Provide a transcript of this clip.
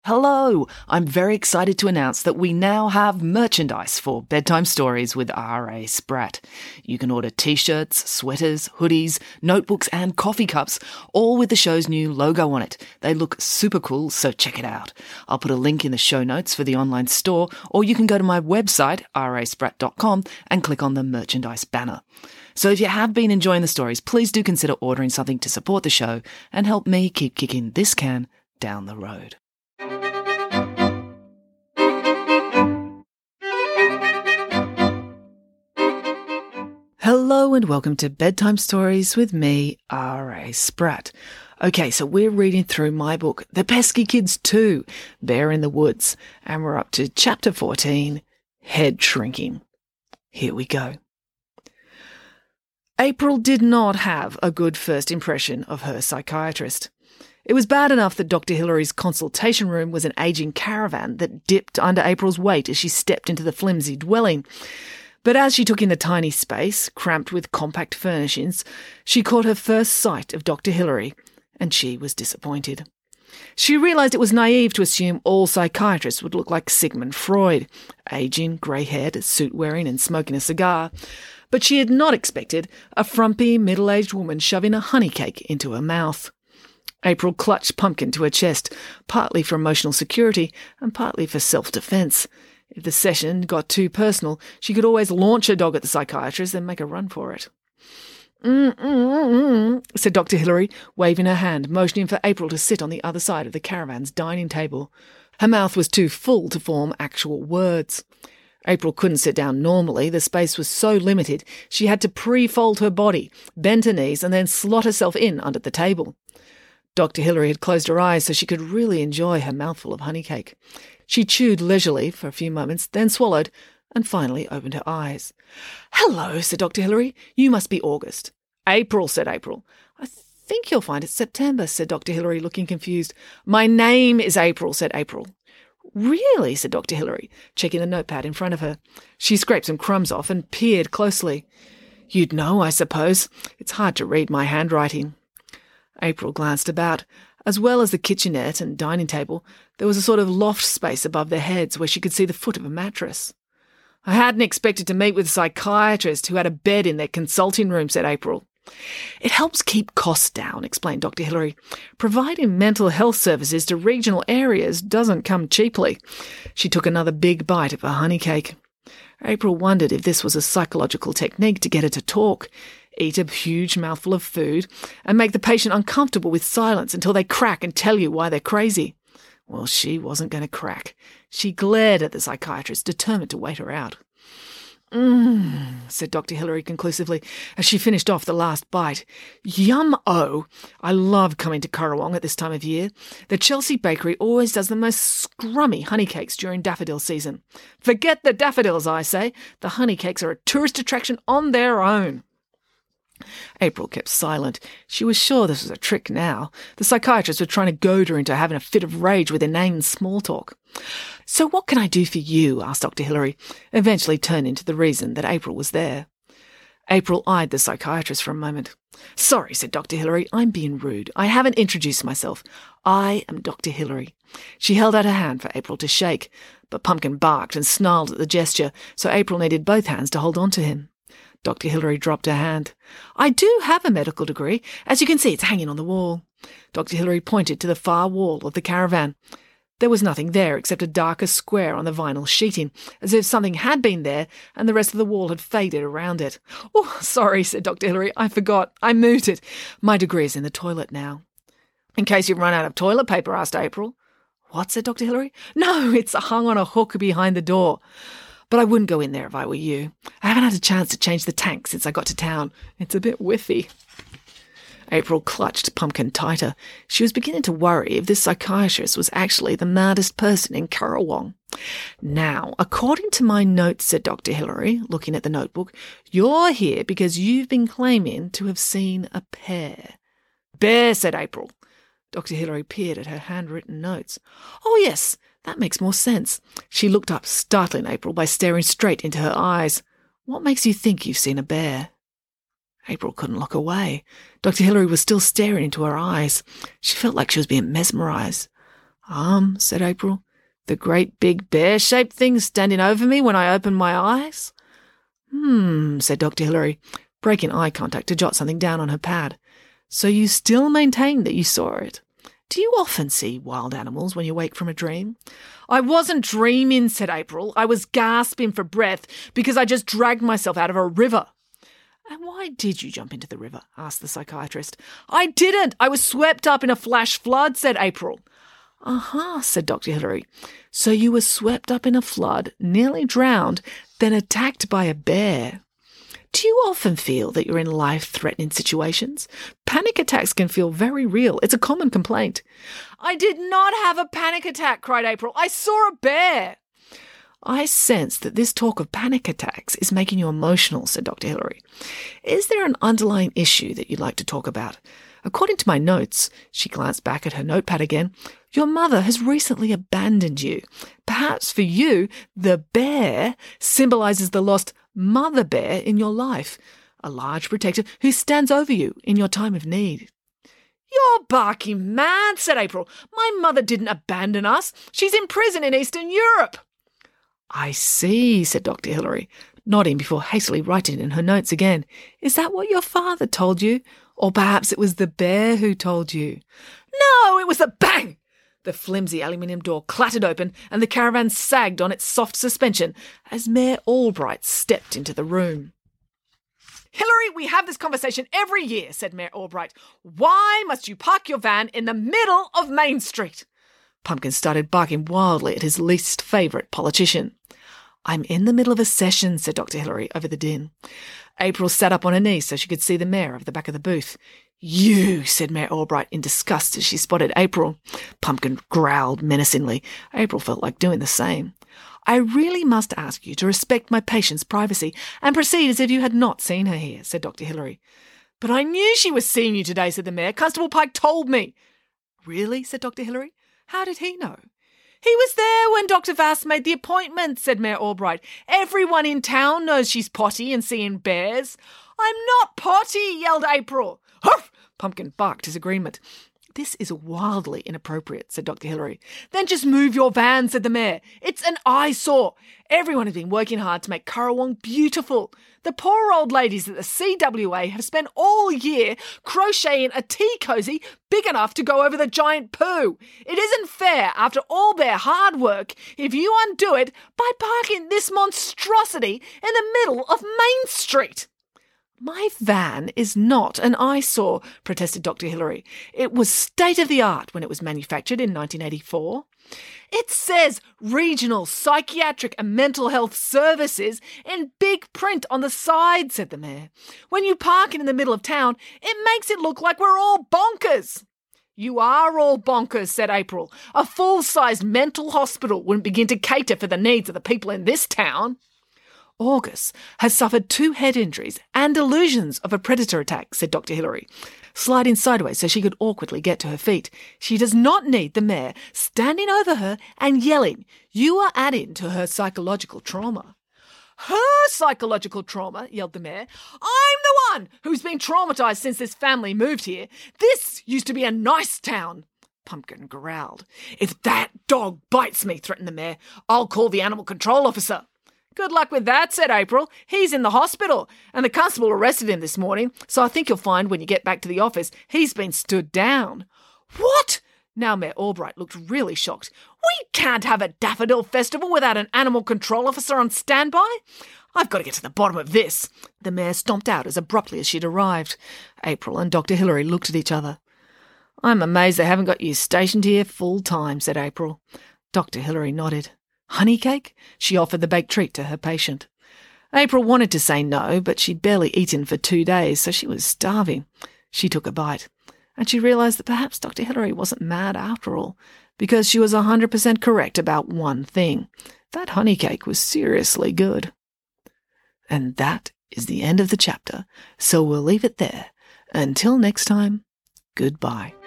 Hello! I'm very excited to announce that we now have merchandise for Bedtime Stories with R.A. Spratt. You can order t-shirts, sweaters, hoodies, notebooks and coffee cups, all with the show's new logo on it. They look super cool, so check it out. I'll put a link in the show notes for the online store, or you can go to my website, raspratt.com, and click on the merchandise banner. So if you have been enjoying the stories, please do consider ordering something to support the show and help me keep kicking this can down the road. Hello and welcome to Bedtime Stories with me, R.A. Spratt. Okay, so we're reading through my book, The Pesky Kids 2, Bear in the Woods, and we're up to Chapter 14, Head Shrinking. Here we go. April did not have a good first impression of her psychiatrist. It was bad enough that Dr. Hillary's consultation room was an aging caravan that dipped under April's weight as she stepped into the flimsy dwelling. But as she took in the tiny space, cramped with compact furnishings, she caught her first sight of Dr. Hillary, and she was disappointed. She realised it was naive to assume all psychiatrists would look like Sigmund Freud, aging, grey-haired, suit-wearing and smoking a cigar, but she had not expected a frumpy, middle-aged woman shoving a honey cake into her mouth. April clutched Pumpkin to her chest, partly for emotional security and partly for self-defence. If the session got too personal, she could always launch her dog at the psychiatrist and make a run for it. Said Dr. Hillary, waving her hand, motioning for April to sit on the other side of the caravan's dining table. Her mouth was too full to form actual words. April couldn't sit down normally. The space was so limited, she had to pre-fold her body, bend her knees, and then slot herself in under the table. Dr. Hillary had closed her eyes so she could really enjoy her mouthful of honey cake. She chewed leisurely for a few moments, then swallowed, and finally opened her eyes. "Hello," said Dr. Hillary. "You must be August." "April," said April. "I think you'll find it's September," said Dr. Hillary, looking confused. "My name is April," said April. "Really?" said Dr. Hillary, checking the notepad in front of her. She scraped some crumbs off and peered closely. "You'd know, I suppose. It's hard to read my handwriting." April glanced about. As well as the kitchenette and dining table, there was a sort of loft space above their heads where she could see the foot of a mattress. "I hadn't expected to meet with a psychiatrist who had a bed in their consulting room," said April. "It helps keep costs down," explained Dr. Hillary. "Providing mental health services to regional areas doesn't come cheaply." She took another big bite of her honey cake. April wondered if this was a psychological technique to get her to talk. Eat a huge mouthful of food and make the patient uncomfortable with silence until they crack and tell you why they're crazy. Well, she wasn't going to crack. She glared at the psychiatrist, determined to wait her out. Said Dr. Hillary conclusively as she finished off the last bite. "Yum-oh! I love coming to Currawong at this time of year. The Chelsea Bakery always does the most scrummy honey cakes during daffodil season. Forget the daffodils, I say. The honey cakes are a tourist attraction on their own." April kept silent. She was sure this was a trick now. The psychiatrists were trying to goad her into having a fit of rage with inane small talk. "So what can I do for you?" asked Dr. Hillary, eventually turning to the reason that April was there. April eyed the psychiatrist for a moment. "Sorry," said Dr. Hillary, "I'm being rude. I haven't introduced myself. I am Dr. Hillary." She held out her hand for April to shake, but Pumpkin barked and snarled at the gesture, so April needed both hands to hold on to him. Dr. Hillary dropped her hand. "I do have a medical degree. As you can see, it's hanging on the wall." Dr. Hillary pointed to the far wall of the caravan. There was nothing there except a darker square on the vinyl sheeting, as if something had been there and the rest of the wall had faded around it. "Oh, sorry," said Dr. Hillary. "I forgot. I moved it. My degree is in the toilet now." "In case you've run out of toilet paper," asked April. "What?" said Dr. Hillary. "No, it's hung on a hook behind the door. But I wouldn't go in there if I were you. I haven't had a chance to change the tank since I got to town. It's a bit whiffy." April clutched Pumpkin tighter. She was beginning to worry if this psychiatrist was actually the maddest person in Currawong. "Now, according to my notes," said Dr. Hillary, looking at the notebook, "you're here because you've been claiming to have seen a pair." "Bear," said April. Dr. Hillary peered at her handwritten notes. "Oh, yes. That makes more sense." She looked up, startling April by staring straight into her eyes. "What makes you think you've seen a bear?" April couldn't look away. Dr. Hillary was still staring into her eyes. She felt like she was being mesmerised. Said April. The great big bear-shaped thing standing over me when I opened my eyes? Said Dr. Hilary, breaking eye contact to jot something down on her pad. So you still maintain that you saw it? Do you often see wild animals when you wake from a dream? I wasn't dreaming, said April. I was gasping for breath because I just dragged myself out of a river. And why did you jump into the river? Asked the psychiatrist. I didn't. I was swept up in a flash flood, said April. Said Dr. Hilary. So you were swept up in a flood, nearly drowned, then attacked by a bear. Do you often feel that you're in life-threatening situations? Panic attacks can feel very real. It's a common complaint. I did not have a panic attack, cried April. I saw a bear. I sense that this talk of panic attacks is making you emotional, said Dr. Hilary. Is there an underlying issue that you'd like to talk about? According to my notes, she glanced back at her notepad again, your mother has recently abandoned you. Perhaps for you, the bear symbolises the lost mother bear in your life, a large protector who stands over you in your time of need. You're barking mad, said April. My mother didn't abandon us. She's in prison in Eastern Europe. I see, said Dr. Hilary, nodding before hastily writing in her notes again. Is that what your father told you? Or perhaps it was the bear who told you? No, it was the bang! The flimsy aluminium door clattered open and the caravan sagged on its soft suspension as Mayor Albright stepped into the room. Hilary, we have this conversation every year, said Mayor Albright. Why must you park your van in the middle of Main Street? Pumpkin started barking wildly at his least favourite politician. I'm in the middle of a session, said Dr. Hilary over the din. April sat up on her knees so she could see the mayor over the back of the booth. You, said Mayor Albright in disgust as she spotted April. Pumpkin growled menacingly. April felt like doing the same. I really must ask you to respect my patient's privacy and proceed as if you had not seen her here, said Dr. Hilary. But I knew she was seeing you today, said the mayor. Constable Pike told me. Really, said Dr. Hilary. How did he know? He was there when Dr. Vass made the appointment, said Mayor Albright. Everyone in town knows she's potty and seeing bears. I'm not potty, yelled April. Huff! Pumpkin barked his agreement. This is wildly inappropriate, said Dr. Hilary. Then just move your van, said the mayor. It's an eyesore. Everyone has been working hard to make Currawong beautiful. The poor old ladies at the CWA have spent all year crocheting a tea cosy big enough to go over the giant poo. It isn't fair, after all their hard work, if you undo it by parking this monstrosity in the middle of Main Street. My van is not an eyesore, protested Dr. Hilary. It was state-of-the-art when it was manufactured in 1984. It says Regional Psychiatric and Mental Health Services in big print on the side, said the mayor. When you park it in the middle of town, it makes it look like we're all bonkers. You are all bonkers, said April. A full-sized mental hospital wouldn't begin to cater for the needs of the people in this town. August has suffered 2 head injuries and delusions of a predator attack, said Dr. Hilary, sliding sideways so she could awkwardly get to her feet. She does not need the mayor standing over her and yelling. You are adding to her psychological trauma. Her psychological trauma, yelled the mayor. I'm the one who's been traumatised since this family moved here. This used to be a nice town. Pumpkin growled. If that dog bites me, threatened the mayor, I'll call the animal control officer. Good luck with that, said April. He's in the hospital, and the constable arrested him this morning, so I think you'll find when you get back to the office he's been stood down. What? Now Mayor Albright looked really shocked. We can't have a daffodil festival without an animal control officer on standby. I've got to get to the bottom of this. The mayor stomped out as abruptly as she'd arrived. April and Dr. Hilary looked at each other. I'm amazed they haven't got you stationed here full time, said April. Dr. Hilary nodded. Honey cake? She offered the baked treat to her patient. April wanted to say no, but she'd barely eaten for 2 days, so she was starving. She took a bite, and she realised that perhaps Dr. Hilary wasn't mad after all, because she was 100% correct about one thing. That honey cake was seriously good. And that is the end of the chapter, so we'll leave it there. Until next time, goodbye.